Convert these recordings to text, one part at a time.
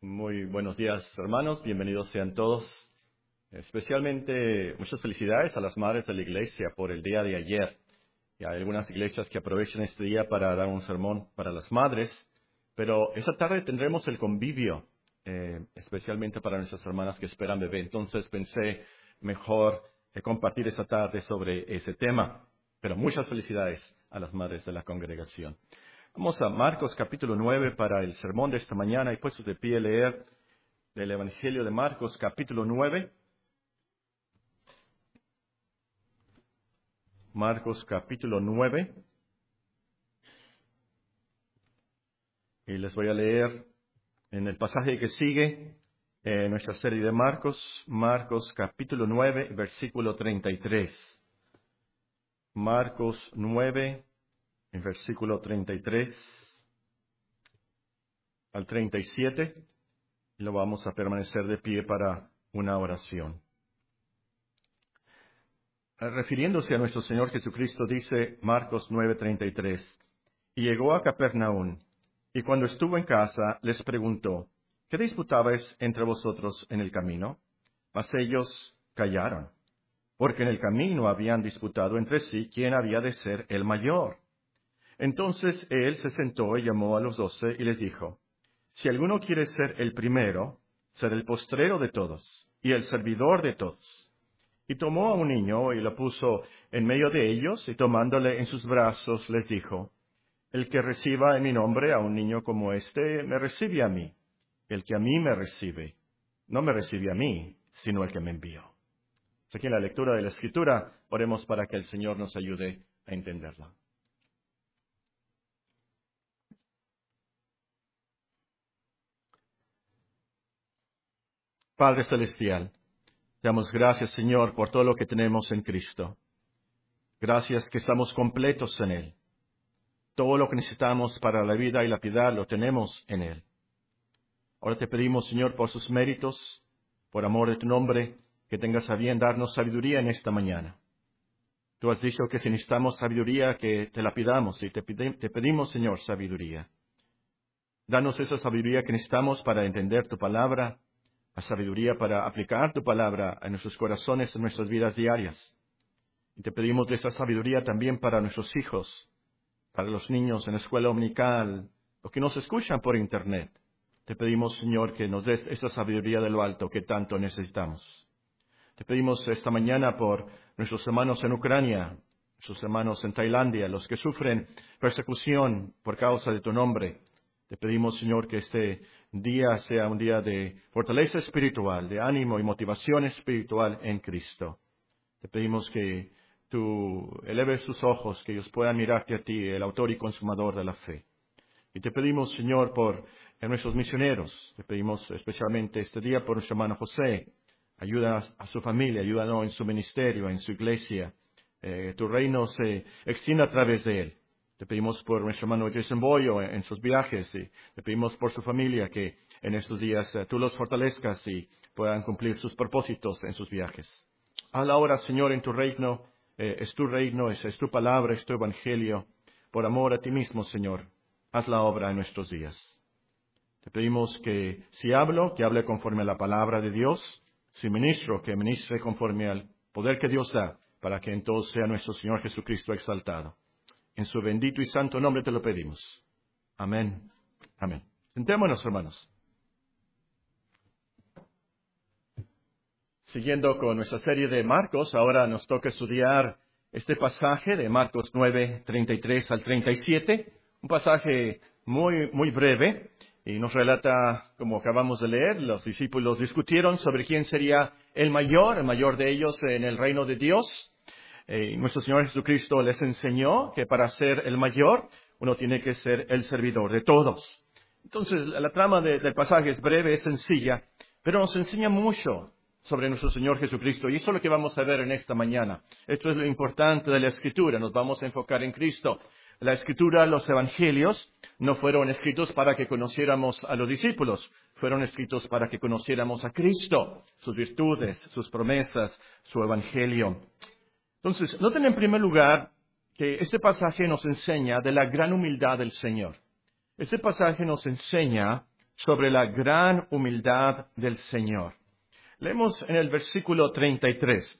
Muy buenos días, hermanos. Bienvenidos sean todos. Especialmente muchas felicidades a las madres de la iglesia por el día de ayer. Y hay algunas iglesias que aprovechan este día para dar un sermón para las madres. Pero esta tarde tendremos el convivio, especialmente para nuestras hermanas que esperan bebé. Entonces pensé mejor compartir esta tarde sobre ese tema. Pero muchas felicidades a las madres de la congregación. Vamos a Marcos capítulo 9 para el sermón de esta mañana y puestos de pie leer del Evangelio de Marcos capítulo 9. Marcos capítulo 9. Y les voy a leer en el pasaje que sigue en nuestra serie de Marcos capítulo 9, versículo 33. Marcos 9, en versículo 33 al 37. Y lo vamos a permanecer de pie para una oración. Refiriéndose a nuestro Señor Jesucristo, dice Marcos 9:33, y llegó a Capernaum, y cuando estuvo en casa, les preguntó, ¿qué disputabais entre vosotros en el camino? Mas ellos callaron, porque en el camino habían disputado entre sí quién había de ser el mayor. Entonces él se sentó y llamó a los 12 y les dijo, si alguno quiere ser el primero, ser el postrero de todos, y el servidor de todos. Y tomó a un niño y lo puso en medio de ellos, y tomándole en sus brazos les dijo, el que reciba en mi nombre a un niño como este, me recibe a mí. El que a mí me recibe, no me recibe a mí, sino el que me envió. Hasta aquí en la lectura de la Escritura, oremos para que el Señor nos ayude a entenderla. Padre Celestial, te damos gracias, Señor, por todo lo que tenemos en Cristo. Gracias que estamos completos en Él. Todo lo que necesitamos para la vida y la piedad lo tenemos en Él. Ahora te pedimos, Señor, por sus méritos, por amor de tu nombre, que tengas a bien darnos sabiduría en esta mañana. Tú has dicho que si necesitamos sabiduría, que te la pidamos, y te pedimos, Señor, sabiduría. Danos esa sabiduría que necesitamos para entender tu palabra, la sabiduría para aplicar tu palabra a nuestros corazones, en nuestras vidas diarias. Y te pedimos de esa sabiduría también para nuestros hijos, para los niños en la escuela dominical, los que nos escuchan por internet. Te pedimos, Señor, que nos des esa sabiduría de lo alto que tanto necesitamos. Te pedimos esta mañana por nuestros hermanos en Ucrania, nuestros hermanos en Tailandia, los que sufren persecución por causa de tu nombre. Te pedimos, Señor, que este día sea un día de fortaleza espiritual, de ánimo y motivación espiritual en Cristo. Te pedimos que tú eleves tus ojos, que ellos puedan mirarte a ti, el autor y consumador de la fe. Y te pedimos, Señor, por nuestros misioneros. Te pedimos especialmente este día por nuestro hermano José. Ayuda a su familia, ayúdanos en su ministerio, en su iglesia. Tu reino se extiende a través de él. Te pedimos por nuestro hermano Jason Boyo en sus viajes. Y te pedimos por su familia que en estos días tú los fortalezcas y puedan cumplir sus propósitos en sus viajes. Habla ahora, Señor, en tu reino. Es tu reino, es tu palabra, es tu evangelio. Por amor a ti mismo, Señor, haz la obra en nuestros días. Te pedimos que si hablo, que hable conforme a la palabra de Dios. Si ministro, que ministre conforme al poder que Dios da, para que en todo sea nuestro Señor Jesucristo exaltado. En su bendito y santo nombre te lo pedimos. Amén. Amén. Sentémonos, hermanos. Siguiendo con nuestra serie de Marcos, ahora nos toca estudiar este pasaje de Marcos 9, 33 al 37. Un pasaje muy breve. Y nos relata, como acabamos de leer, los discípulos discutieron sobre quién sería el mayor de ellos en el reino de Dios. Nuestro Señor Jesucristo les enseñó que para ser el mayor, uno tiene que ser el servidor de todos. Entonces, la trama del pasaje es breve, es sencilla, pero nos enseña mucho sobre nuestro Señor Jesucristo. Y eso es lo que vamos a ver en esta mañana. Esto es lo importante de la Escritura. Nos vamos a enfocar en Cristo. La Escritura, los Evangelios, no fueron escritos para que conociéramos a los discípulos. Fueron escritos para que conociéramos a Cristo, sus virtudes, sus promesas, su Evangelio. Entonces, noten en primer lugar que este pasaje nos enseña de la gran humildad del Señor. Este pasaje nos enseña sobre la gran humildad del Señor. Leemos en el versículo 33.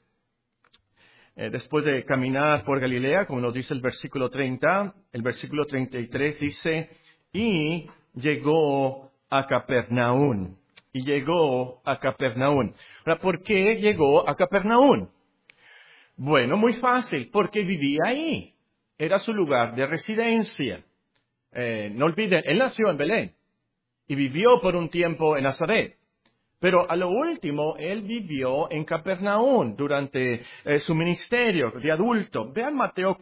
Después de caminar por Galilea, como nos dice el versículo 30, el versículo 33 dice, y llegó a Capernaum. Y llegó a Capernaum. Ahora, ¿por qué llegó a Capernaum? Bueno, muy fácil, porque vivía ahí. Era su lugar de residencia. No olviden, él nació en Belén y vivió por un tiempo en Nazaret. Pero a lo último, él vivió en Capernaum durante su ministerio de adulto. Vean Mateo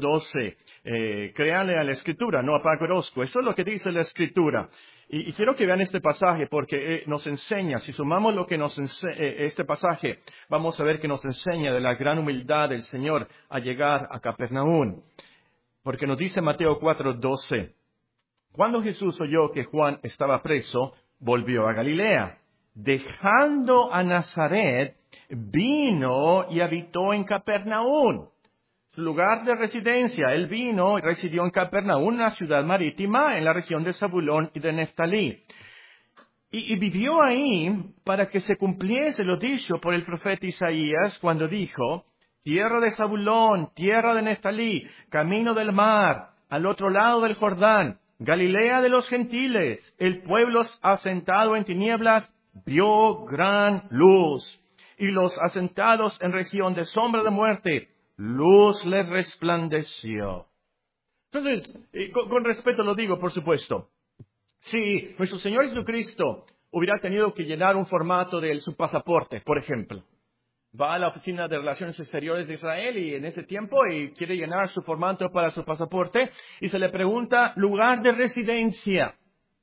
4:12. Créanle a la Escritura, no a Paco Orozco. Eso es lo que dice la Escritura. Y quiero que vean este pasaje porque nos enseña, si sumamos lo que nos enseña este pasaje, vamos a ver que nos enseña de la gran humildad del Señor a llegar a Capernaum. Porque nos dice Mateo 4:12. Cuando Jesús oyó que Juan estaba preso, volvió a Galilea. Dejando a Nazaret, vino y habitó en Capernaum, su lugar de residencia. Él vino y residió en Capernaum, una ciudad marítima en la región de Zabulón y de Neftalí. Y vivió ahí para que se cumpliese lo dicho por el profeta Isaías cuando dijo, tierra de Zabulón, tierra de Neftalí, camino del mar, al otro lado del Jordán, Galilea de los gentiles, el pueblo asentado en tinieblas vio gran luz, y los asentados en región de sombra de muerte, luz les resplandeció. Entonces, con respeto lo digo, por supuesto. Si nuestro Señor Jesucristo hubiera tenido que llenar un formato de su pasaporte, por ejemplo, va a la Oficina de Relaciones Exteriores de Israel y en ese tiempo y quiere llenar su formato para su pasaporte y se le pregunta lugar de residencia.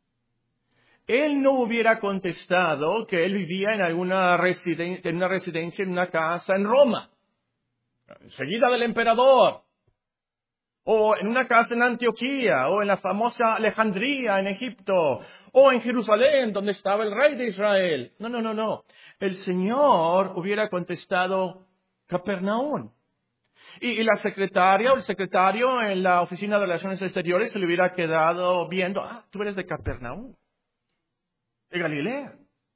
Él no hubiera contestado que él vivía en alguna residencia, en una casa en Roma, enseguida del emperador, o en una casa en Antioquía, o en la famosa Alejandría en Egipto, o en Jerusalén, donde estaba el rey de Israel. No. El Señor hubiera contestado Capernaum. Y la secretaria o el secretario en la Oficina de Relaciones Exteriores se le hubiera quedado viendo, tú eres de Capernaum, de Galilea.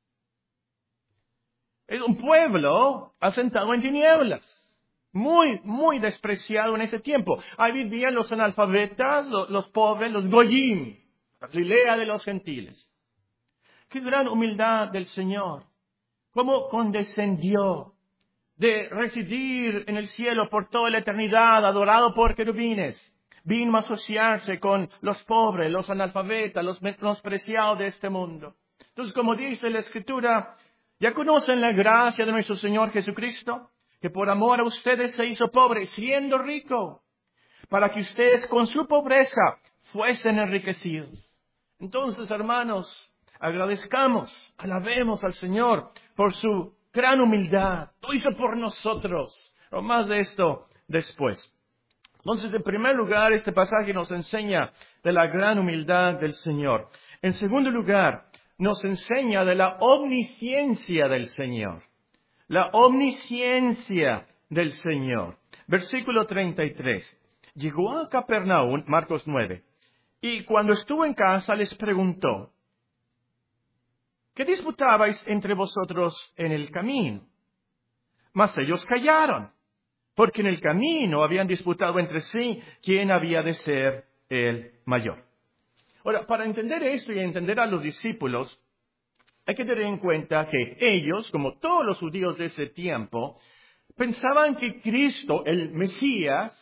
Es un pueblo asentado en tinieblas, muy despreciado en ese tiempo. Ahí vivían los analfabetas, los pobres, los goyim, Galilea de los gentiles. Qué gran humildad del Señor. Cómo condescendió de residir en el cielo por toda la eternidad, adorado por querubines. Vino a asociarse con los pobres, los analfabetas, los menospreciados de este mundo. Entonces, como dice la Escritura, ¿ya conocen la gracia de nuestro Señor Jesucristo? Que por amor a ustedes se hizo pobre, siendo rico, para que ustedes con su pobreza fuesen enriquecidos. Entonces, hermanos, agradezcamos, alabemos al Señor por su gran humildad. Lo hizo por nosotros. Pero más de esto después. Entonces, en primer lugar, este pasaje nos enseña de la gran humildad del Señor. En segundo lugar, nos enseña de la omnisciencia del Señor. La omnisciencia del Señor. Versículo 33. Llegó a Capernaum, Marcos 9, y cuando estuvo en casa les preguntó, ¿qué disputabais entre vosotros en el camino? Mas ellos callaron, porque en el camino habían disputado entre sí quién había de ser el mayor. Ahora, para entender esto y entender a los discípulos, hay que tener en cuenta que ellos, como todos los judíos de ese tiempo, pensaban que Cristo, el Mesías,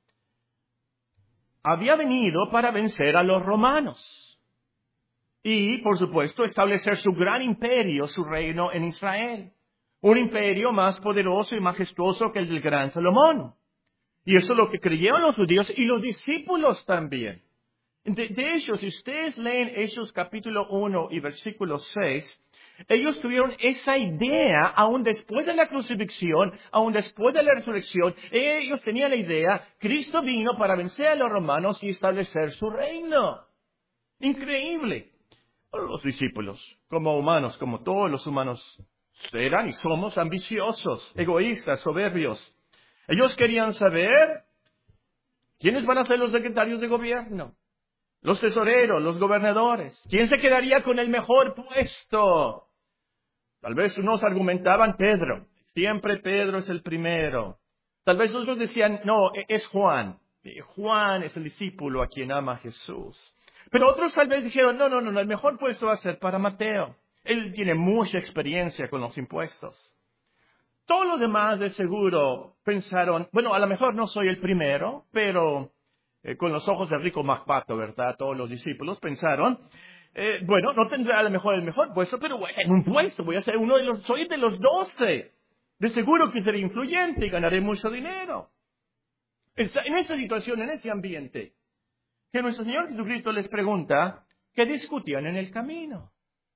había venido para vencer a los romanos. Y, por supuesto, establecer su gran imperio, su reino en Israel. Un imperio más poderoso y majestuoso que el del gran Salomón. Y eso es lo que creyeron los judíos y los discípulos también. De hecho, si ustedes leen Hechos capítulo 1 y versículo 6, ellos tuvieron esa idea aún después de la crucifixión, aún después de la resurrección. Ellos tenían la idea, Cristo vino para vencer a los romanos y establecer su reino. Increíble. Los discípulos, como humanos, como todos los humanos, eran y somos ambiciosos, egoístas, soberbios. Ellos querían saber quiénes van a ser los secretarios de gobierno. los tesoreros, los gobernadores. ¿Quién se quedaría con el mejor puesto? Tal vez unos argumentaban Pedro. Siempre Pedro es el primero. Tal vez otros decían, no, es Juan. Juan es el discípulo a quien ama Jesús. Pero otros tal vez dijeron, no, el mejor puesto va a ser para Mateo. Él tiene mucha experiencia con los impuestos. Todos los demás de seguro pensaron, bueno, a lo mejor no soy el primero, pero con los ojos del rico Macpato, ¿verdad? Todos los discípulos pensaron, bueno, no tendré a lo mejor el mejor puesto, pero bueno, en un puesto voy a ser soy de los 12. De seguro que seré influyente y ganaré mucho dinero. En esa situación, en ese ambiente, que nuestro Señor Jesucristo les pregunta, ¿qué discutían en el camino?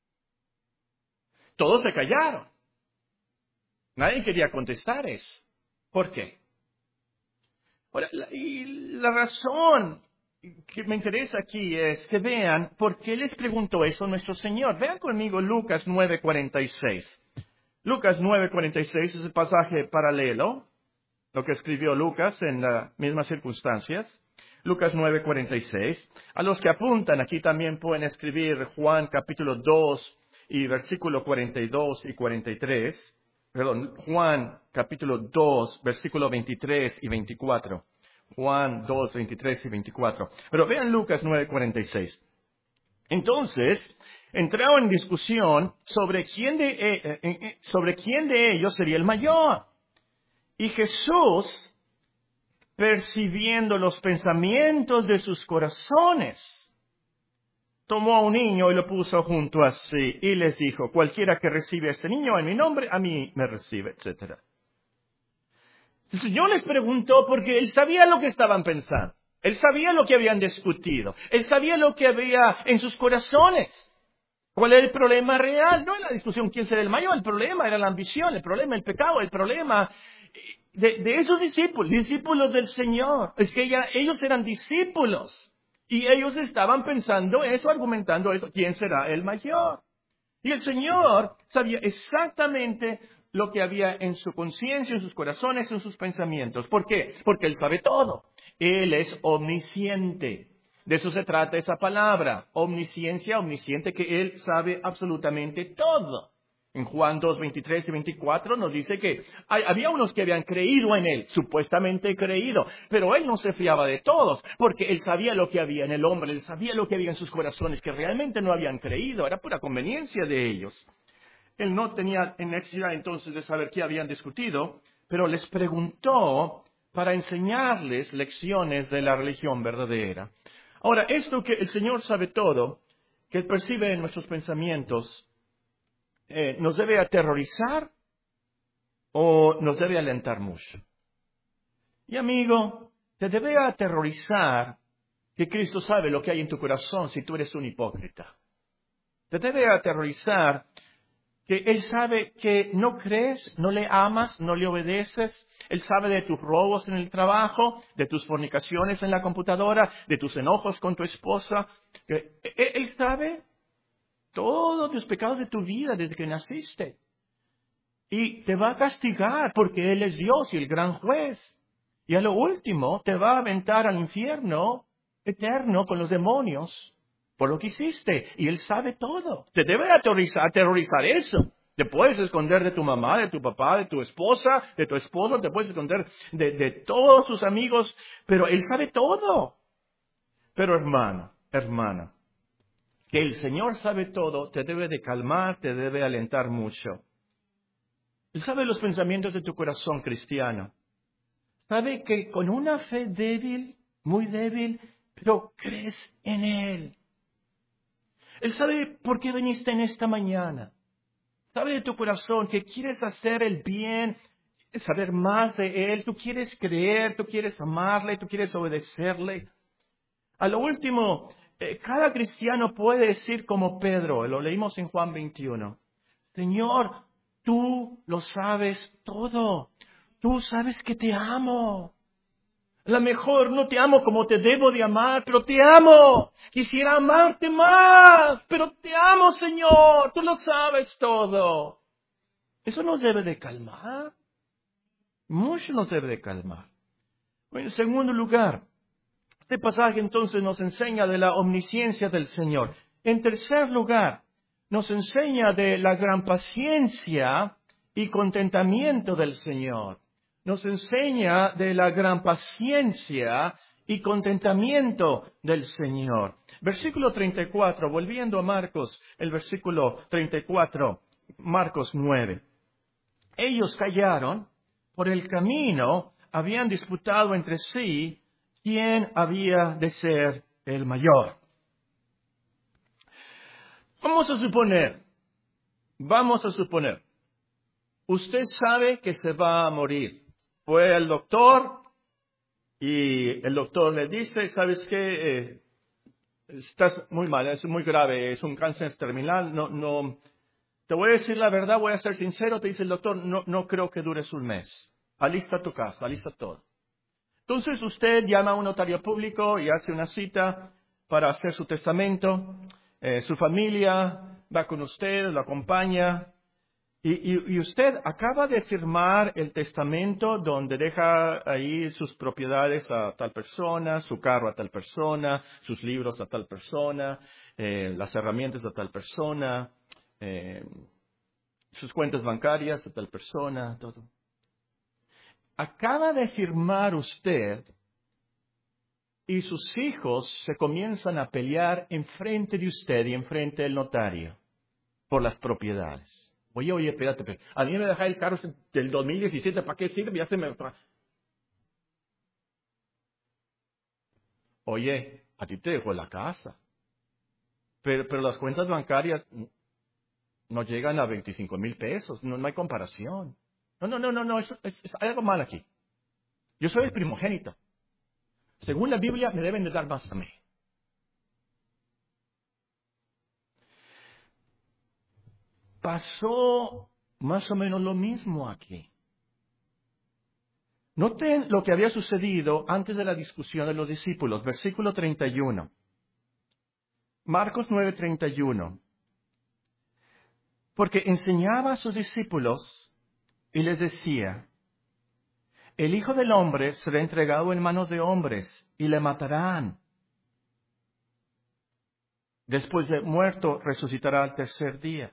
Todos se callaron. Nadie quería contestar eso. ¿Por qué? Ahora, la razón que me interesa aquí es que vean por qué les preguntó eso nuestro Señor. Vean conmigo Lucas 9:46. Lucas 9:46 es el pasaje paralelo, lo que escribió Lucas en las mismas circunstancias. Lucas 9:46. A los que apuntan aquí también pueden escribir Juan capítulo 2 y versículo 42 y 43. Perdón, Juan capítulo 2, versículo 23 y 24. Juan 2, 23 y 24. Pero vean Lucas 9:46. Entonces, entraron en discusión sobre quién de ellos sería el mayor. Y Jesús, percibiendo los pensamientos de sus corazones, tomó a un niño y lo puso junto a sí y les dijo, cualquiera que recibe a este niño en mi nombre, a mí me recibe, etc. El Señor les preguntó porque Él sabía lo que estaban pensando. Él sabía lo que habían discutido. Él sabía lo que había en sus corazones. ¿Cuál era el problema real? No era la discusión quién será el mayor, el problema era la ambición, el problema el pecado, el problema de esos discípulos del Señor. Es que ellos eran discípulos. Y ellos estaban pensando eso, argumentando eso, ¿quién será el mayor? Y el Señor sabía exactamente lo que había en su conciencia, en sus corazones, en sus pensamientos. ¿Por qué? Porque Él sabe todo. Él es omnisciente. De eso se trata esa palabra, omnisciencia, omnisciente, que Él sabe absolutamente todo. En Juan 2, 23 y 24 nos dice que había unos que habían creído en Él, supuestamente creído, pero Él no se fiaba de todos, porque Él sabía lo que había en el hombre, Él sabía lo que había en sus corazones, que realmente no habían creído, era pura conveniencia de ellos. Él no tenía necesidad entonces de saber qué habían discutido, pero les preguntó para enseñarles lecciones de la religión verdadera. Ahora, esto que el Señor sabe todo, que Él percibe en nuestros pensamientos, ¿nos debe aterrorizar o nos debe alentar mucho? Y amigo, te debe aterrorizar que Cristo sabe lo que hay en tu corazón si tú eres un hipócrita. Te debe aterrorizar que Él sabe que no crees, no le amas, no le obedeces. Él sabe de tus robos en el trabajo, de tus fornicaciones en la computadora, de tus enojos con tu esposa. Él sabe todos los pecados de tu vida desde que naciste. Y te va a castigar porque Él es Dios y el gran juez. Y a lo último te va a aventar al infierno eterno con los demonios por lo que hiciste. Y Él sabe todo. Te debe aterrorizar eso. Te puedes esconder de tu mamá, de tu papá, de tu esposa, de tu esposo. Te puedes esconder de todos tus amigos. Pero Él sabe todo. Pero hermana, que el Señor sabe todo, te debe de calmar, te debe alentar mucho. Él sabe los pensamientos de tu corazón cristiano. Sabe que con una fe débil, muy débil, pero crees en Él. Él sabe por qué viniste en esta mañana. Sabe de tu corazón que quieres hacer el bien, saber más de Él. Tú quieres creer, tú quieres amarle, tú quieres obedecerle. A lo último, cada cristiano puede decir como Pedro, lo leímos en Juan 21. Señor, tú lo sabes todo. Tú sabes que te amo. A lo mejor no te amo como te debo de amar, pero te amo. Quisiera amarte más, pero te amo, Señor. Tú lo sabes todo. Eso nos debe de calmar. Mucho nos debe de calmar. Bueno, en segundo lugar, Este pasaje entonces nos enseña de la omnisciencia del Señor. En tercer lugar, nos enseña de la gran paciencia y contentamiento del Señor. Nos enseña de la gran paciencia y contentamiento del Señor. Versículo 34, volviendo a Marcos, el versículo 34, Marcos 9. Ellos callaron, por el camino habían disputado entre sí quién había de ser el mayor. Vamos a suponer, usted sabe que se va a morir. Fue al doctor y el doctor le dice, ¿sabes qué? Estás muy mal, es muy grave, es un cáncer terminal, no, te voy a decir la verdad, voy a ser sincero, te dice el doctor, no creo que dures un mes. Alista tu casa, alista todo. Entonces usted llama a un notario público y hace una cita para hacer su testamento. Su familia va con usted, lo acompaña. Y usted acaba de firmar el testamento donde deja ahí sus propiedades a tal persona, su carro a tal persona, sus libros a tal persona, las herramientas a tal persona, sus cuentas bancarias a tal persona, todo. Acaba de firmar usted y sus hijos se comienzan a pelear enfrente de usted y enfrente del notario por las propiedades. Oye, espérate, a mí me deja el carro del 2017, ¿para qué sirve? Ya se me... Oye, a ti te dejó la casa, pero las cuentas bancarias no llegan a 25,000 pesos, no hay comparación. No, hay algo mal aquí. Yo soy el primogénito. Según la Biblia, me deben de dar más a mí. Pasó más o menos lo mismo aquí. Noten lo que había sucedido antes de la discusión de los discípulos. Versículo 31. Marcos 9:31. Porque enseñaba a sus discípulos y les decía, el Hijo del Hombre será entregado en manos de hombres y le matarán. Después de muerto, resucitará al tercer día.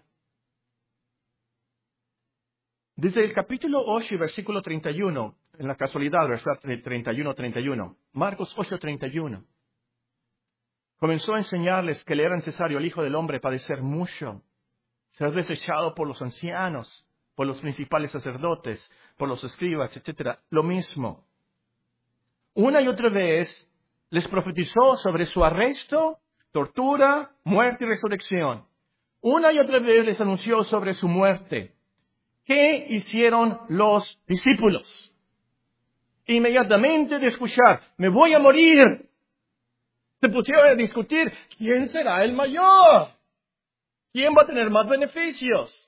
Desde el capítulo 8, versículo 31, en la casualidad, versículo 31, Marcos 8:31, comenzó a enseñarles que le era necesario al Hijo del Hombre padecer mucho, ser desechado por los ancianos, por los principales sacerdotes, por los escribas, etc. Lo mismo. Una y otra vez les profetizó sobre su arresto, tortura, muerte y resurrección. Una y otra vez les anunció sobre su muerte. ¿Qué hicieron los discípulos? Inmediatamente de escuchar, me voy a morir, se pusieron a discutir, ¿quién será el mayor? ¿Quién va a tener más beneficios?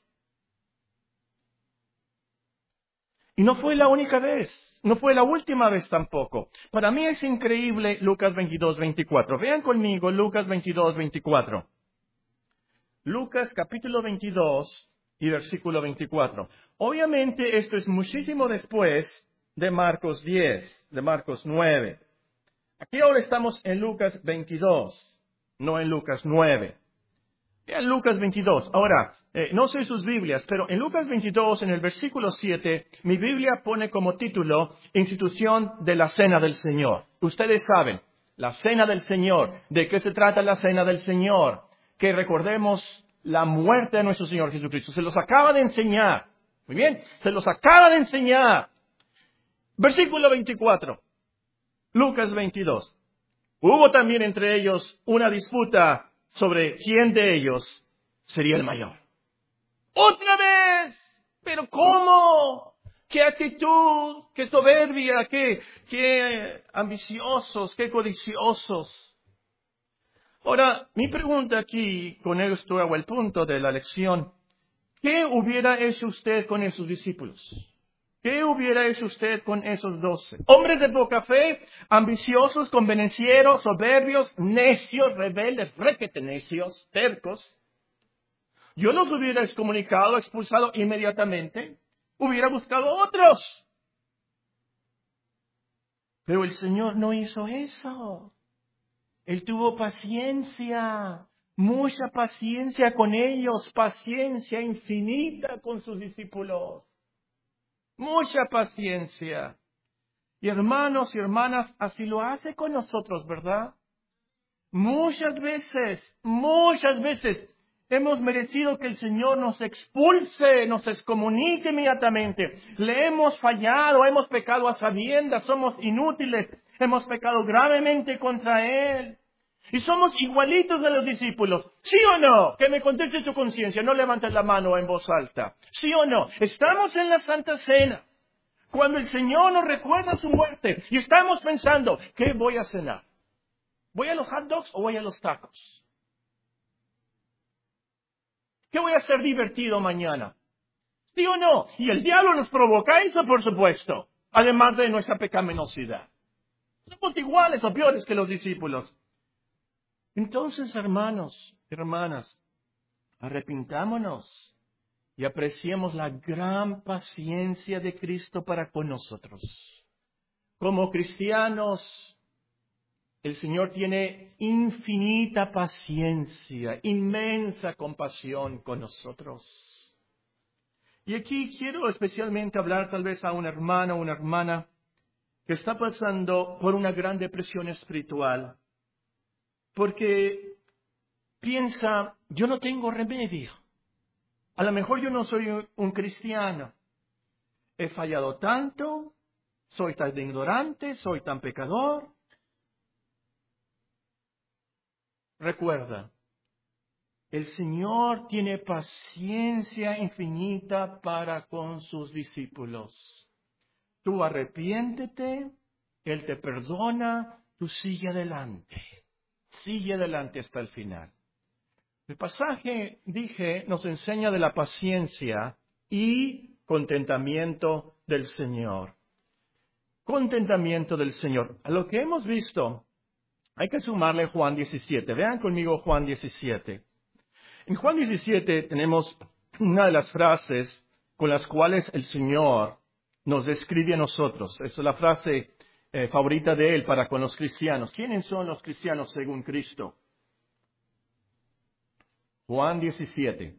Y no fue la única vez, no fue la última vez tampoco. Para mí es increíble Lucas 22:24. Vean conmigo Lucas 22:24. Lucas capítulo 22 y versículo 24. Obviamente esto es muchísimo después de Marcos 10, de Marcos 9. Aquí ahora estamos en Lucas 22, no en Lucas 9. Vean Lucas 22. Ahora, no sé sus Biblias, pero en Lucas 22, en el versículo 7, mi Biblia pone como título Institución de la Cena del Señor. Ustedes saben, la Cena del Señor. ¿De qué se trata la Cena del Señor? Que recordemos la muerte de nuestro Señor Jesucristo. Se los acaba de enseñar. Muy bien, se los acaba de enseñar. Versículo 24. Lucas 22. Hubo también entre ellos una disputa sobre quién de ellos sería el mayor. ¡Otra vez! ¿Pero cómo? ¡Qué actitud! ¡Qué soberbia! ¡Qué ambiciosos! ¡Qué codiciosos! Ahora, mi pregunta aquí, con esto hago el punto de la lección. ¿Qué hubiera hecho usted con esos discípulos? ¿Qué hubiera hecho usted con esos 12? Hombres de poca fe, ambiciosos, convenencieros, soberbios, necios, rebeldes, requete necios, tercos. Yo los hubiera excomunicado, expulsado inmediatamente. Hubiera buscado otros. Pero el Señor no hizo eso. Él tuvo paciencia, mucha paciencia con ellos, paciencia infinita con sus discípulos. Mucha paciencia. Y hermanos y hermanas, así lo hace con nosotros, ¿verdad? Muchas veces hemos merecido que el Señor nos expulse, nos excomunique inmediatamente. Le hemos fallado, hemos pecado a sabiendas, somos inútiles, hemos pecado gravemente contra Él. Y somos igualitos de los discípulos. ¿Sí o no? Que me conteste tu conciencia, no levantes la mano en voz alta. ¿Sí o no? Estamos en la Santa Cena, cuando el Señor nos recuerda su muerte, y estamos pensando, ¿qué voy a cenar? ¿Voy a los hot dogs o voy a los tacos? ¿Qué voy a hacer divertido mañana? ¿Sí o no? Y el diablo nos provoca eso, por supuesto, además de nuestra pecaminosidad. Somos iguales o peores que los discípulos. Entonces, hermanos, hermanas, arrepintámonos y apreciemos la gran paciencia de Cristo para con nosotros. Como cristianos, el Señor tiene infinita paciencia, inmensa compasión con nosotros. Y aquí quiero especialmente hablar tal vez a un hermano o una hermana que está pasando por una gran depresión espiritual, porque piensa, yo no tengo remedio. A lo mejor yo no soy un cristiano. He fallado tanto, soy tan ignorante, soy tan pecador. Recuerda, el Señor tiene paciencia infinita para con sus discípulos. Tú arrepiéntete, Él te perdona, tú sigue adelante hasta el final. El pasaje, dije, nos enseña de la paciencia y contentamiento del Señor. Contentamiento del Señor. A lo que hemos visto, hay que sumarle Juan 17. Vean conmigo Juan 17. En Juan 17 tenemos una de las frases con las cuales el Señor nos describe a nosotros. Esa es la frase favorita de Él para con los cristianos. ¿Quiénes son los cristianos según Cristo? Juan 17,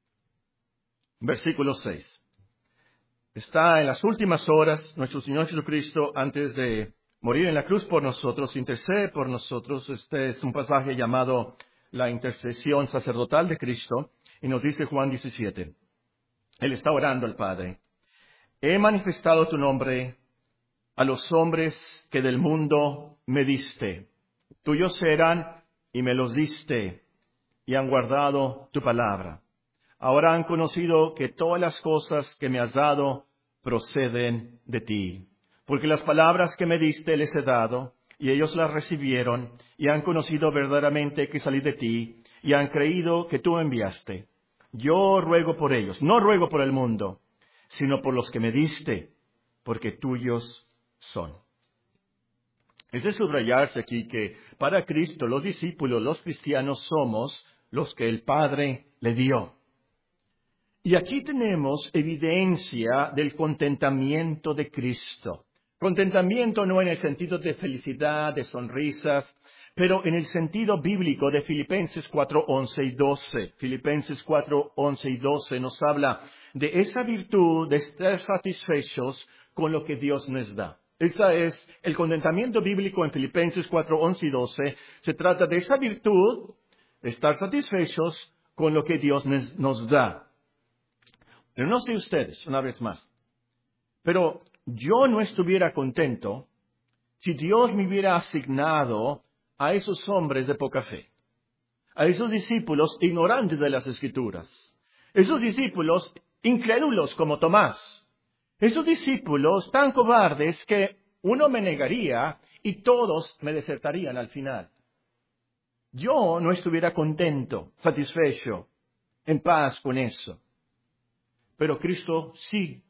versículo 6. Está en las últimas horas, nuestro Señor Jesucristo, antes de morir en la cruz por nosotros, intercede por nosotros. Este es un pasaje llamado la intercesión sacerdotal de Cristo, y nos dice Juan 17. Él está orando al Padre. He manifestado tu nombre a los hombres que del mundo me diste. Tuyos eran y me los diste, y han guardado tu palabra. Ahora han conocido que todas las cosas que me has dado proceden de ti. Porque las palabras que me diste les he dado, y ellos las recibieron, y han conocido verdaderamente que salí de ti, y han creído que tú me enviaste. Yo ruego por ellos, no ruego por el mundo, sino por los que me diste, porque tuyos son. Es de subrayarse aquí que para Cristo los discípulos, los cristianos, somos los que el Padre le dio. Y aquí tenemos evidencia del contentamiento de Cristo. Contentamiento no en el sentido de felicidad, de sonrisas, pero en el sentido bíblico de Filipenses 4:11 y 12. Filipenses 4:11 y 12 nos habla de esa virtud de estar satisfechos con lo que Dios nos da. Ese es el contentamiento bíblico en Filipenses 4:11 y 12. Se trata de esa virtud de estar satisfechos con lo que Dios nos da. Pero no sé ustedes, una vez más, pero yo no estuviera contento si Dios me hubiera asignado a esos hombres de poca fe, a esos discípulos ignorantes de las Escrituras, esos discípulos incrédulos como Tomás, esos discípulos tan cobardes que uno me negaría y todos me desertarían al final. Yo no estuviera contento, satisfecho, en paz con eso. Pero Cristo sí.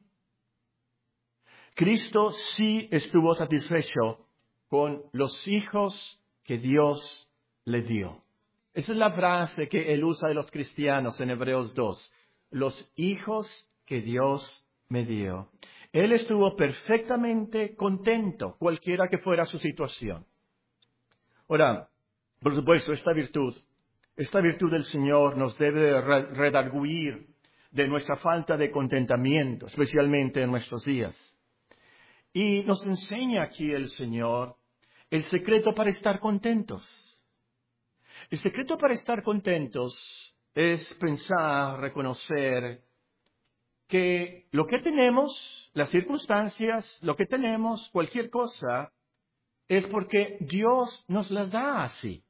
Cristo sí estuvo satisfecho con los hijos que Dios le dio. Esa es la frase que él usa de los cristianos en Hebreos 2. Los hijos que Dios me dio. Él estuvo perfectamente contento, cualquiera que fuera su situación. Ahora, Por supuesto, esta virtud del Señor nos debe redarguir de nuestra falta de contentamiento, especialmente en nuestros días. Y nos enseña aquí el Señor el secreto para estar contentos. El secreto para estar contentos es pensar, reconocer que lo que tenemos, las circunstancias, lo que tenemos, cualquier cosa, es porque Dios nos las da así.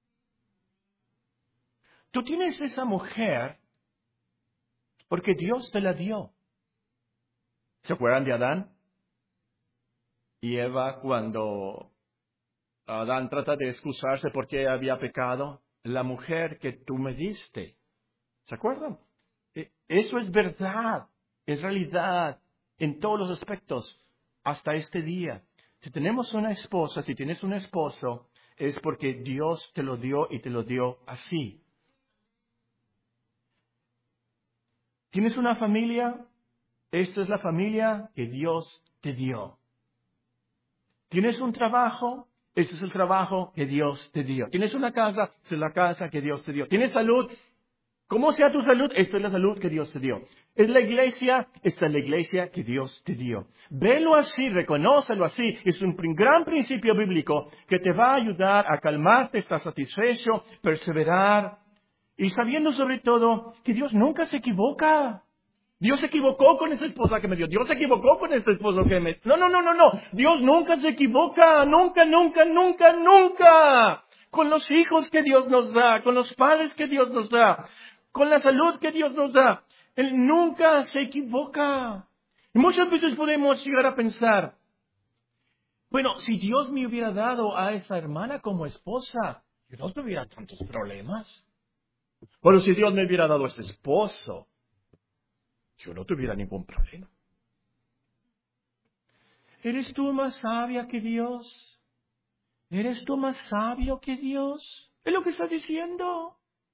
Tú tienes esa mujer porque Dios te la dio. ¿Se acuerdan de Adán y Eva cuando Adán trata de excusarse porque había pecado? La mujer que tú me diste. ¿Se acuerdan? Eso es verdad, es realidad en todos los aspectos hasta este día. Si tenemos una esposa, si tienes un esposo, es porque Dios te lo dio y te lo dio así. ¿Tienes una familia? Esta es la familia que Dios te dio. ¿Tienes un trabajo? Este es el trabajo que Dios te dio. ¿Tienes una casa? Esta es la casa que Dios te dio. ¿Tienes salud? ¿Cómo sea tu salud? Esta es la salud que Dios te dio. ¿Es la iglesia? Esta es la iglesia que Dios te dio. Velo así, reconócelo así. Es un gran principio bíblico que te va a ayudar a calmarte, estar satisfecho, perseverar. Y sabiendo sobre todo que Dios nunca se equivoca. Dios se equivocó con esa esposa que me dio. Dios se equivocó con ese esposo que me... No. Dios nunca se equivoca. Nunca. Con los hijos que Dios nos da, con los padres que Dios nos da, con la salud que Dios nos da. Él nunca se equivoca. Y muchas veces podemos llegar a pensar, bueno, si Dios me hubiera dado a esa hermana como esposa, yo no tuviera tantos problemas. Bueno, si Dios me hubiera dado a ese esposo, yo no tuviera ningún problema. ¿Eres tú más sabia que Dios? ¿Eres tú más sabio que Dios? Es lo que está diciendo.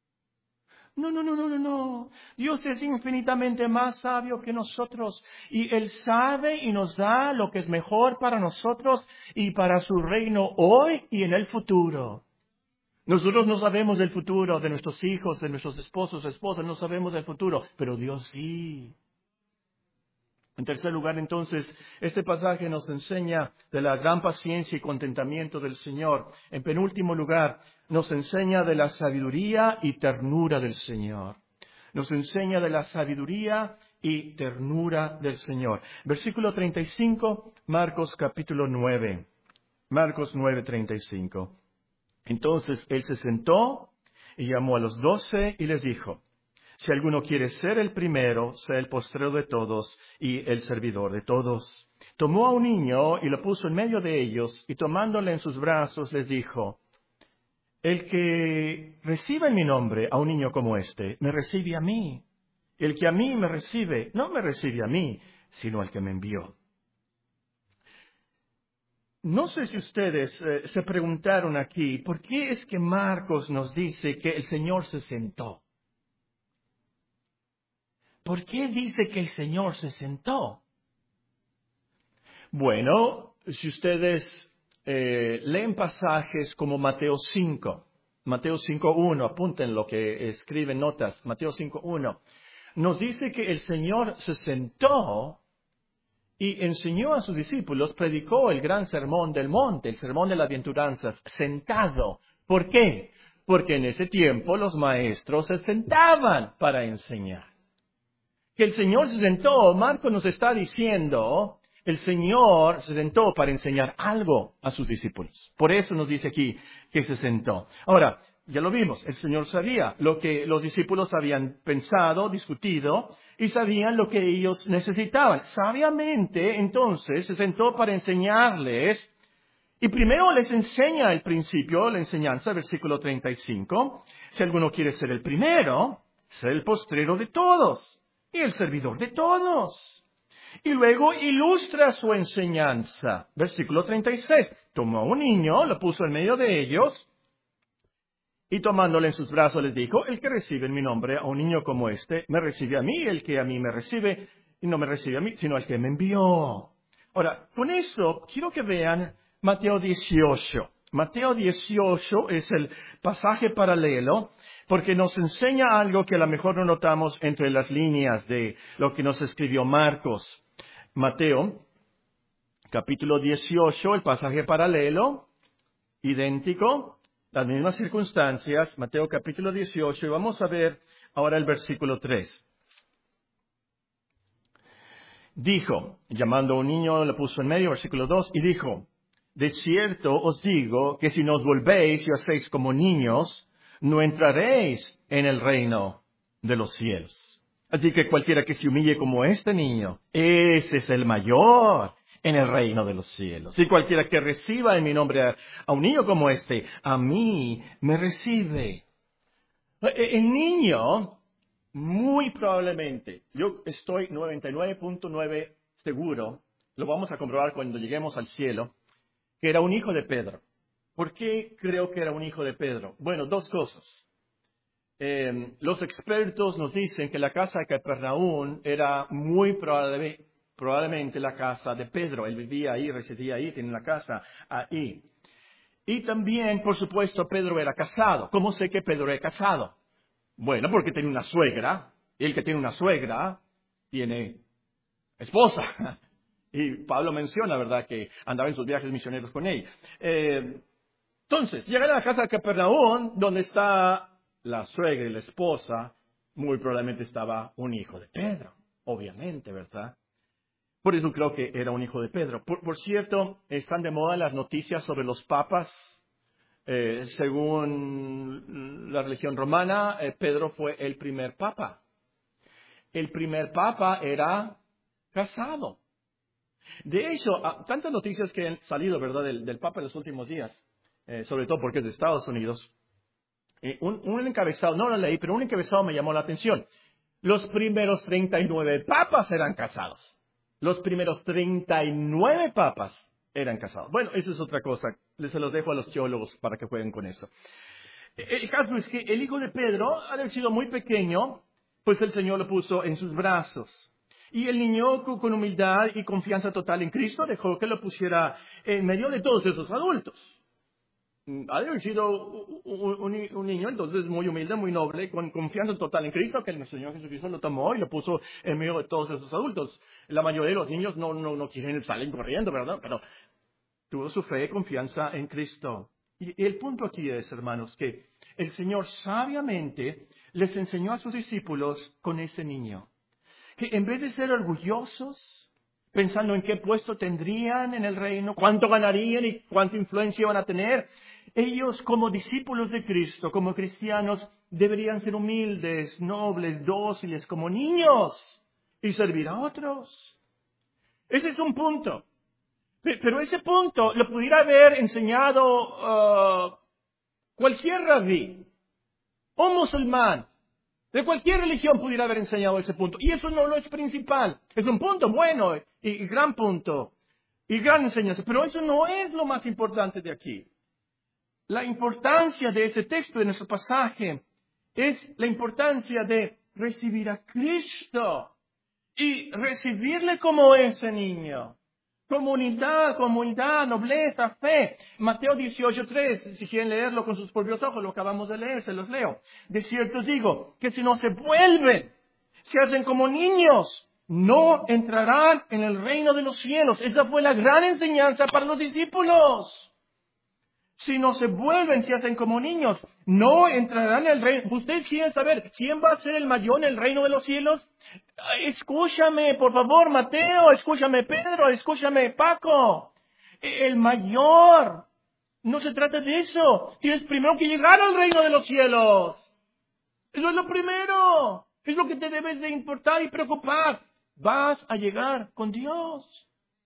No. Dios es infinitamente más sabio que nosotros. Y Él sabe y nos da lo que es mejor para nosotros y para su reino hoy y en el futuro. Nosotros no sabemos del futuro de nuestros hijos, de nuestros esposos, esposas, no sabemos del futuro, pero Dios sí. En tercer lugar, entonces, este pasaje nos enseña de la gran paciencia y contentamiento del Señor. En penúltimo lugar, nos enseña de la sabiduría y ternura del Señor. Nos enseña de la sabiduría y ternura del Señor. Versículo 35, Marcos capítulo 9. Marcos 9:35. Entonces Él se sentó y llamó a los 12 y les dijo: si alguno quiere ser el primero, sea el postrero de todos y el servidor de todos. Tomó a un niño y lo puso en medio de ellos, y tomándole en sus brazos les dijo: el que reciba en mi nombre a un niño como este, me recibe a mí. El que a mí me recibe, no me recibe a mí, sino al que me envió. No sé si ustedes se preguntaron aquí, ¿por qué es que Marcos nos dice que el Señor se sentó? ¿Por qué dice que el Señor se sentó? Bueno, si ustedes leen pasajes como Mateo 5:1, apunten lo que escriben notas, Mateo 5:1, nos dice que el Señor se sentó y enseñó a sus discípulos, predicó el gran sermón del monte, el sermón de las bienaventuranzas, sentado. ¿Por qué? Porque en ese tiempo los maestros se sentaban para enseñar. Que el Señor se sentó, Marcos nos está diciendo, el Señor se sentó para enseñar algo a sus discípulos. Por eso nos dice aquí que se sentó. Ahora, ya lo vimos, el Señor sabía lo que los discípulos habían pensado, discutido, y sabían lo que ellos necesitaban. Sabiamente, entonces, se sentó para enseñarles, y primero les enseña el principio, la enseñanza, versículo 35. Si alguno quiere ser el primero, ser el postrero de todos y el servidor de todos. Y luego ilustra su enseñanza. Versículo 36. Tomó a un niño, lo puso en medio de ellos, y tomándole en sus brazos les dijo: el que recibe en mi nombre a un niño como este, me recibe a mí. El que a mí me recibe, y no me recibe a mí, sino al que me envió. Ahora, con eso quiero que vean Mateo 18. Mateo 18 es el pasaje paralelo porque nos enseña algo que a lo mejor no notamos entre las líneas de lo que nos escribió Marcos. Mateo, capítulo 18, el pasaje paralelo, idéntico, las mismas circunstancias, Mateo capítulo 18, y vamos a ver ahora el versículo 3. Dijo, llamando a un niño, lo puso en medio, versículo 2, y dijo, de cierto os digo que si no os volvéis y os hacéis como niños, no entraréis en el reino de los cielos. Así que cualquiera que se humille como este niño, ese es el mayor en el reino de los cielos. Y cualquiera que reciba en mi nombre a un niño como este, a mí me recibe. El niño, muy probablemente, yo estoy 99.9 seguro, lo vamos a comprobar cuando lleguemos al cielo, que era un hijo de Pedro. ¿Por qué creo que era un hijo de Pedro? Bueno, dos cosas. Los expertos nos dicen que la casa de Capernaum era muy probablemente la casa de Pedro. Él vivía ahí, residía ahí, tenía una casa ahí. Y también, por supuesto, Pedro era casado. ¿Cómo sé que Pedro era casado? Bueno, porque tenía una suegra. Y el que tiene una suegra tiene esposa. Y Pablo menciona, ¿verdad?, que andaba en sus viajes misioneros con ella. Entonces, llegan a la casa de Capernaum, donde está la suegra y la esposa. Muy probablemente estaba un hijo de Pedro, obviamente, ¿verdad? Por eso creo que era un hijo de Pedro. Por cierto, están de moda las noticias sobre los papas. Según la religión romana, Pedro fue el primer papa. El primer papa era casado. De hecho, tantas noticias que han salido, ¿verdad?, del Papa en los últimos días, sobre todo porque es de Estados Unidos. Un encabezado, no lo leí, pero un encabezado me llamó la atención. Los primeros 39 papas eran casados. Los primeros 39 papas eran casados. Bueno, eso es otra cosa. Se los dejo a los teólogos para que jueguen con eso. El caso es que el hijo de Pedro, al haber sido muy pequeño, pues el Señor lo puso en sus brazos. Y el niño, con humildad y confianza total en Cristo, dejó que lo pusiera en medio de todos esos adultos. Ha de haber sido un niño, entonces, muy humilde, muy noble, con confianza total en Cristo, que el Señor Jesucristo lo tomó y lo puso en medio de todos esos adultos. La mayoría de los niños no quieren salir corriendo, ¿verdad? Pero tuvo su fe y confianza en Cristo. Y el punto aquí es, hermanos, que el Señor sabiamente les enseñó a sus discípulos con ese niño. Que en vez de ser orgullosos, pensando en qué puesto tendrían en el reino, cuánto ganarían y cuánta influencia iban a tener, ellos como discípulos de Cristo, como cristianos, deberían ser humildes, nobles, dóciles, como niños, y servir a otros. Ese es un punto. Pero ese punto lo pudiera haber enseñado cualquier rabí, o musulmán, de cualquier religión pudiera haber enseñado ese punto. Y eso no lo es principal. Es un punto bueno y gran punto. Y gran enseñanza. Pero eso no es lo más importante de aquí. La importancia de ese texto, de nuestro pasaje, es la importancia de recibir a Cristo. Y recibirle como ese niño. Comunidad, nobleza, fe. Mateo 18:3, si quieren leerlo con sus propios ojos, lo acabamos de leer, se los leo. De cierto os digo, que si no se vuelven, se hacen como niños, no entrarán en el reino de los cielos. Esa fue la gran enseñanza para los discípulos. Si no se vuelven, se hacen como niños, no entrarán en el reino. ¿Ustedes quieren saber quién va a ser el mayor en el reino de los cielos? Escúchame, por favor, Mateo, escúchame, Pedro, escúchame, Paco. El mayor. No se trata de eso. Tienes primero que llegar al reino de los cielos. Eso es lo primero. Es lo que te debes de importar y preocupar. Vas a llegar con Dios.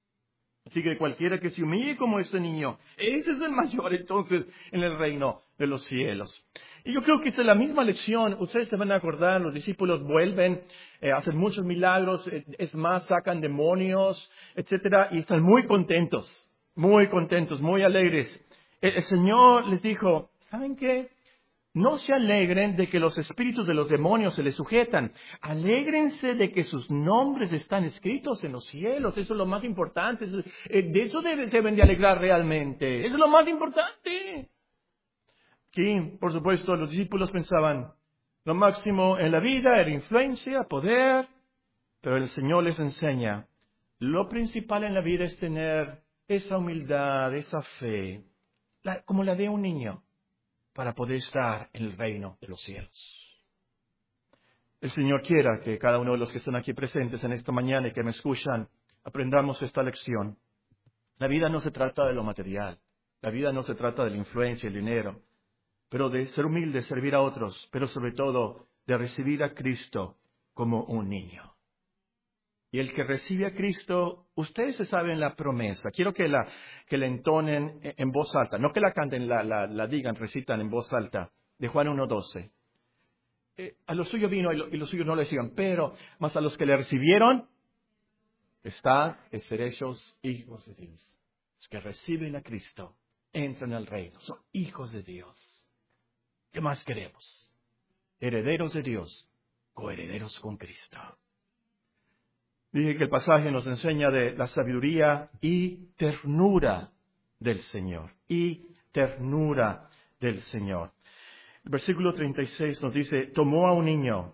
Así que cualquiera que se humille como este niño, ese es el mayor entonces en el reino de los cielos. Y yo creo que esa es la misma lección. Ustedes se van a acordar, los discípulos vuelven, hacen muchos milagros, es más, sacan demonios, etcétera, y están muy contentos, muy alegres. El Señor les dijo, ¿saben qué? No se alegren de que los espíritus de los demonios se les sujetan. Alégrense de que sus nombres están escritos en los cielos. Eso es lo más importante. De eso deben de alegrar realmente. Eso es lo más importante. Aquí, por supuesto, los discípulos pensaban, lo máximo en la vida era influencia, poder, pero el Señor les enseña, lo principal en la vida es tener esa humildad, esa fe, como la de un niño, para poder estar en el reino de los cielos. El Señor quiera que cada uno de los que están aquí presentes en esta mañana y que me escuchan, aprendamos esta lección. La vida no se trata de lo material, la vida no se trata de la influencia, el dinero, pero de ser humilde, servir a otros, pero sobre todo de recibir a Cristo como un niño. Y el que recibe a Cristo, ustedes se saben la promesa. Quiero que la entonen en voz alta, no que la canten, la digan, recitan en voz alta, de Juan 1:12. A los suyos vino y los suyos no le decían, pero más a los que le recibieron, está de ser ellos hijos de Dios. Los que reciben a Cristo entran al reino, son hijos de Dios. ¿Qué más queremos? Herederos de Dios, coherederos con Cristo. Dije que el pasaje nos enseña de la sabiduría y ternura del Señor. Y ternura del Señor. El versículo 36 nos dice, tomó a un niño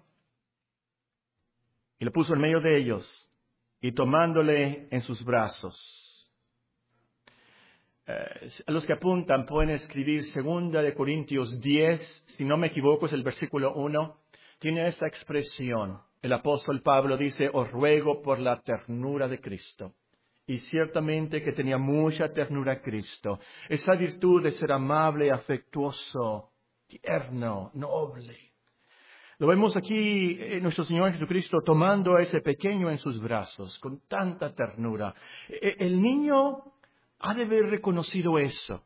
y lo puso en medio de ellos y tomándole en sus brazos. A los que apuntan pueden escribir 2 de Corintios 10, si no me equivoco es el versículo 1, tiene esta expresión. El apóstol Pablo dice, os ruego por la ternura de Cristo. Y ciertamente que tenía mucha ternura a Cristo. Esa virtud de ser amable, afectuoso, tierno, noble. Lo vemos aquí en nuestro Señor Jesucristo tomando a ese pequeño en sus brazos con tanta ternura. El niño ha de haber reconocido eso.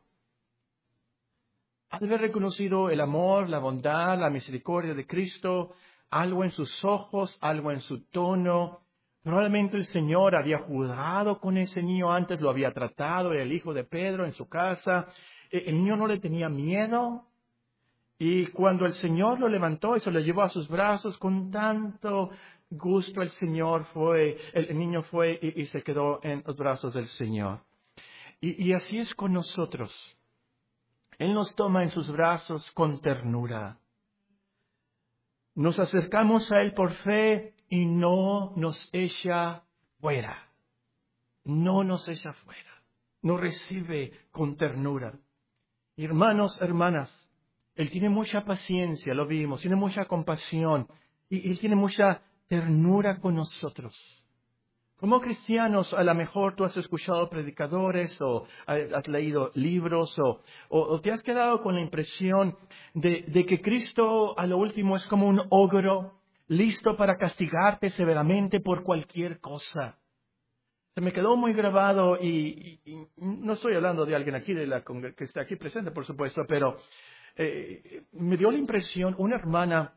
Ha de haber reconocido el amor, la bondad, la misericordia de Cristo, algo en sus ojos, algo en su tono. Probablemente el Señor había jugado con ese niño antes, lo había tratado, era el hijo de Pedro en su casa. El niño no le tenía miedo. Y cuando el Señor lo levantó y se lo llevó a sus brazos, con tanto gusto el niño fue y se quedó en los brazos del Señor. Y así es con nosotros. Él nos toma en sus brazos con ternura. Nos acercamos a Él por fe y no nos echa fuera. No nos echa fuera. Nos recibe con ternura. Hermanos, hermanas, Él tiene mucha paciencia, lo vimos, tiene mucha compasión y Él tiene mucha ternura con nosotros. Como cristianos, a lo mejor tú has escuchado predicadores o has leído libros o te has quedado con la impresión de que Cristo a lo último es como un ogro listo para castigarte severamente por cualquier cosa. Se me quedó muy grabado y no estoy hablando de alguien aquí que está aquí presente, por supuesto, pero me dio la impresión, una hermana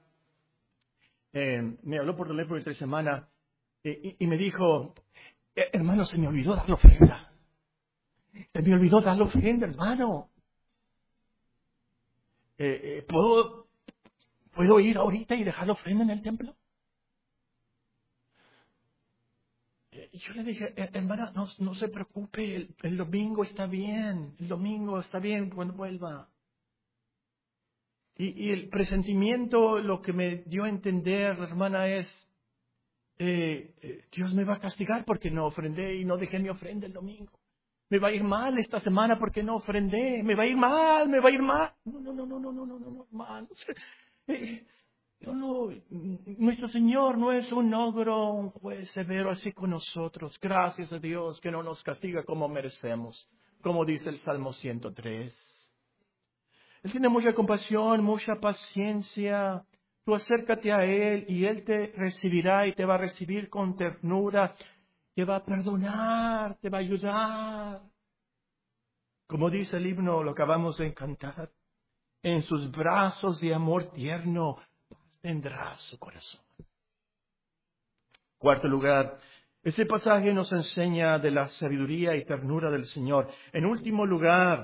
me habló por teléfono esta semana y me dijo, hermano, se me olvidó dar la ofrenda. Se me olvidó dar la ofrenda, hermano. ¿Puedo ir ahorita y dejar la ofrenda en el templo? Y yo le dije, hermana, no se preocupe, el domingo está bien. El domingo está bien cuando vuelva. Y el presentimiento, lo que me dio a entender, hermana, es, Dios me va a castigar porque no ofrendé y no dejé mi ofrenda el domingo. Me va a ir mal esta semana porque no ofrendé. Me va a ir mal. No, hermanos. No, nuestro Señor no es un ogro, un juez severo así con nosotros. Gracias a Dios que no nos castiga como merecemos, como dice el Salmo 103. Él tiene mucha compasión, mucha paciencia. Tú acércate a Él y Él te recibirá y te va a recibir con ternura. Te va a perdonar, te va a ayudar. Como dice el himno, lo acabamos de cantar. En sus brazos de amor tierno tendrá su corazón. Cuarto lugar, este pasaje nos enseña de la sabiduría y ternura del Señor. En último lugar,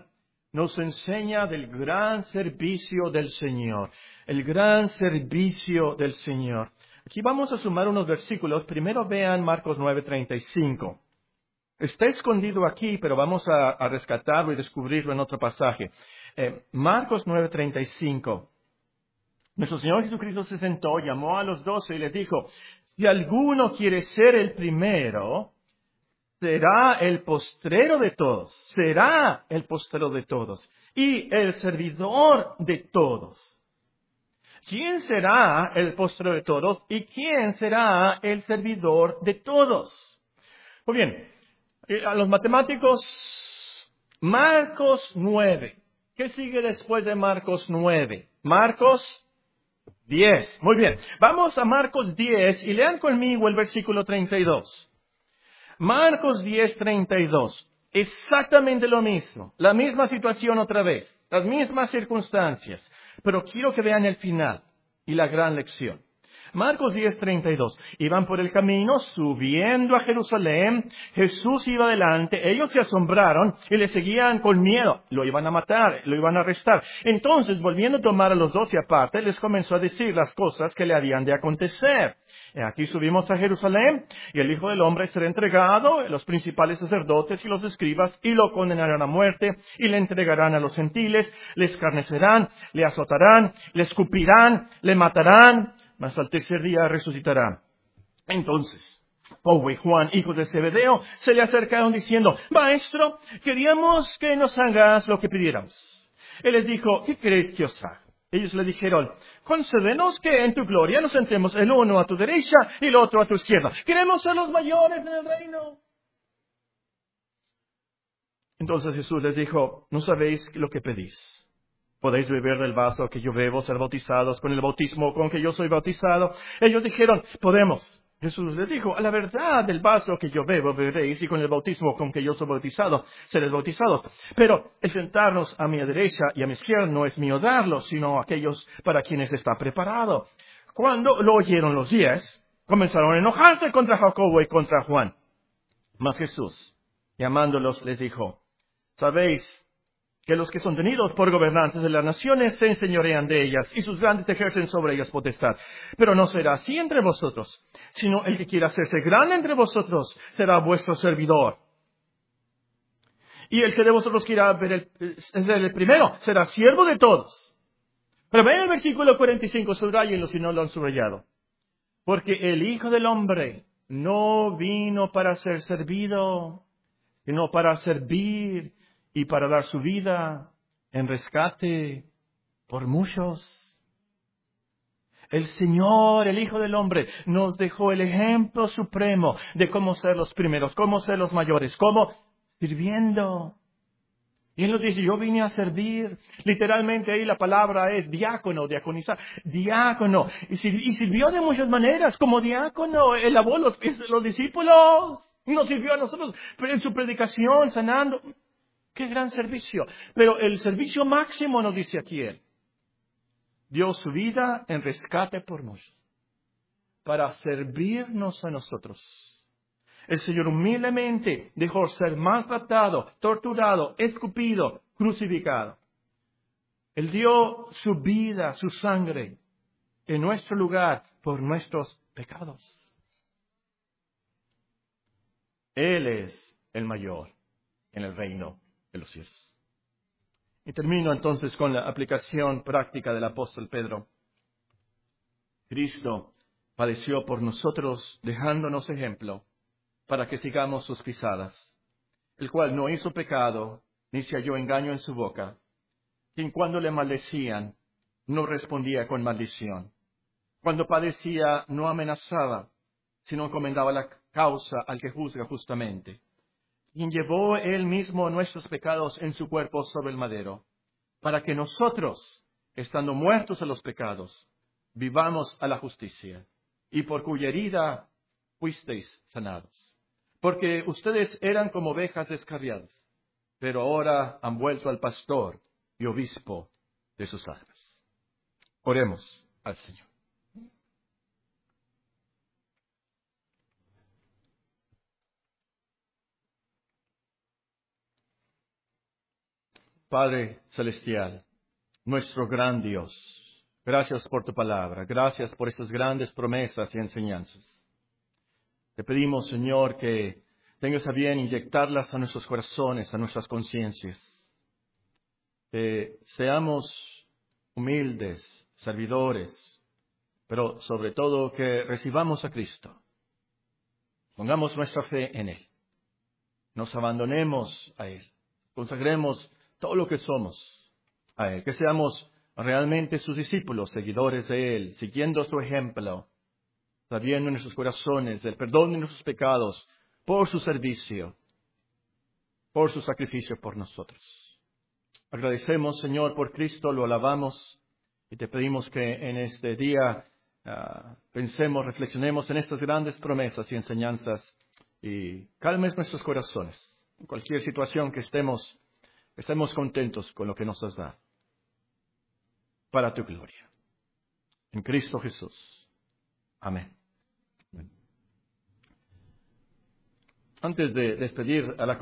nos enseña del gran servicio del Señor. El gran servicio del Señor. Aquí vamos a sumar unos versículos. Primero vean Marcos 9:35. Está escondido aquí, pero vamos a rescatarlo y descubrirlo en otro pasaje. Marcos 9:35. Nuestro Señor Jesucristo se sentó, llamó a los 12 y les dijo, si alguno quiere ser el primero, será el postrero de todos, será el postrero de todos y el servidor de todos. ¿Quién será el postrero de todos y quién será el servidor de todos? Muy bien, a los matemáticos, Marcos 9. ¿Qué sigue después de Marcos 9? Marcos 10. Muy bien, vamos a Marcos 10 y lean conmigo el versículo 32. Marcos 10:32. Exactamente lo mismo. La misma situación otra vez. Las mismas circunstancias. Pero quiero que vean el final y la gran lección. Marcos 10:32. Iban por el camino, subiendo a Jerusalén. Jesús iba adelante. Ellos se asombraron y le seguían con miedo. Lo iban a matar, lo iban a arrestar. Entonces, volviendo a tomar a los 12 aparte, les comenzó a decir las cosas que le habían de acontecer. Aquí subimos a Jerusalén y el Hijo del Hombre será entregado, los principales sacerdotes y los escribas, y lo condenarán a muerte, y le entregarán a los gentiles, le escarnecerán, le azotarán, le escupirán, le matarán, mas al tercer día resucitará. Entonces, Jacobo y Juan, hijos de Zebedeo, se le acercaron diciendo, Maestro, queríamos que nos hagas lo que pidiéramos. Él les dijo, ¿qué queréis que os haga? Ellos le dijeron, concédenos que en tu gloria nos sentemos el uno a tu derecha y el otro a tu izquierda. Queremos ser los mayores en el reino. Entonces Jesús les dijo, no sabéis lo que pedís. ¿Podéis beber del vaso que yo bebo, ser bautizados con el bautismo con que yo soy bautizado? Ellos dijeron, podemos. Jesús les dijo, a la verdad del vaso que yo bebo beberéis y con el bautismo con que yo soy bautizado seréis bautizados. Pero el sentarnos a mi derecha y a mi izquierda no es mío darlo, sino aquellos para quienes está preparado. Cuando lo oyeron los 10, comenzaron a enojarse contra Jacobo y contra Juan. Mas Jesús, llamándolos, les dijo, ¿sabéis que los que son tenidos por gobernantes de las naciones se enseñorean de ellas, y sus grandes ejercen sobre ellas potestad? Pero no será así entre vosotros, sino el que quiera hacerse grande entre vosotros será vuestro servidor. Y el que de vosotros quiera ser el primero será siervo de todos. Pero ven el versículo 45, subrayenlo si no lo han subrayado. Porque el Hijo del Hombre no vino para ser servido, sino para servir y para dar su vida en rescate por muchos. El Señor, el Hijo del Hombre, nos dejó el ejemplo supremo de cómo ser los primeros, cómo ser los mayores, cómo sirviendo. Y Él nos dice, yo vine a servir. Literalmente ahí la palabra es diácono, diaconizar, diácono. Y sirvió de muchas maneras, como diácono. Él lavó los pies de los discípulos. Nos sirvió a nosotros en su predicación, sanando. ¡Qué gran servicio! Pero el servicio máximo, nos dice aquí Él, dio su vida en rescate por muchos, para servirnos a nosotros. El Señor humildemente dejó ser maltratado, torturado, escupido, crucificado. Él dio su vida, su sangre, en nuestro lugar por nuestros pecados. Él es el mayor en el reino de los cielos. Y termino entonces con la aplicación práctica del apóstol Pedro. Cristo padeció por nosotros, dejándonos ejemplo, para que sigamos sus pisadas, el cual no hizo pecado, ni se halló engaño en su boca, quien cuando le maldecían, no respondía con maldición. Cuando padecía, no amenazaba, sino encomendaba la causa al que juzga justamente, quien llevó él mismo nuestros pecados en su cuerpo sobre el madero, para que nosotros, estando muertos a los pecados, vivamos a la justicia, y por cuya herida fuisteis sanados. Porque ustedes eran como ovejas descarriadas, pero ahora han vuelto al pastor y obispo de sus almas. Oremos al Señor. Padre celestial, nuestro gran Dios, gracias por tu palabra, gracias por estas grandes promesas y enseñanzas. Te pedimos, Señor, que tengas a bien inyectarlas a nuestros corazones, a nuestras conciencias. Que seamos humildes, servidores, pero sobre todo que recibamos a Cristo. Pongamos nuestra fe en Él. Nos abandonemos a Él. Consagremos todo lo que somos a Él. Que seamos realmente sus discípulos, seguidores de Él, siguiendo su ejemplo, sabiendo en nuestros corazones el perdón de nuestros pecados por su servicio, por su sacrificio por nosotros. Agradecemos, Señor, por Cristo, lo alabamos y te pedimos que en este día pensemos, reflexionemos en estas grandes promesas y enseñanzas y calmes nuestros corazones. En cualquier situación que estemos contentos con lo que nos has dado. Para tu gloria. En Cristo Jesús. Amén. Antes de despedir a la